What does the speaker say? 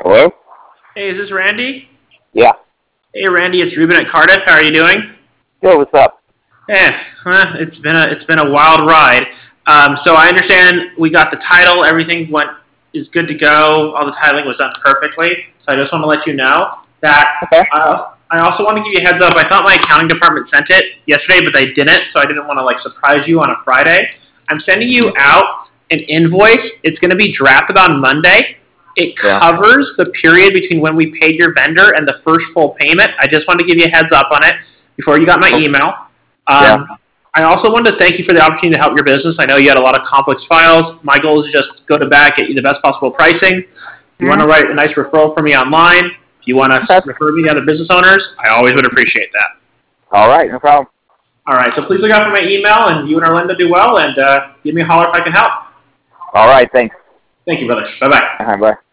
Hello? Hey, is this Randy? Yeah. Hey, Randy, it's Ruben at Cardiff. How are you doing? Yo, what's up? It's been a wild ride. So I understand we got the title. Everything went is good to go. All the titling was done perfectly. So I just want to let you know that Okay. I also want to give you a heads up. I thought my accounting department sent it yesterday, but they didn't. So I didn't want to surprise you on a Friday. I'm sending you out an invoice. It's going to be drafted on Monday. It Yeah. covers the period between when we paid your vendor and the first full payment. I just wanted to give you a heads up on it before you got my email. Yeah. I also wanted to thank you for the opportunity to help your business. I know you had a lot of complex files. My goal is to just go to bat, get you the best possible pricing. If you want to write a nice referral for me online, if you want to Okay. refer me to other business owners, I always would appreciate that. All right, no problem. All right, so please look out for my email, and you and Arlinda do well, and give me a holler if I can help. All right, thanks. Thank you, brother. Bye-bye. Bye.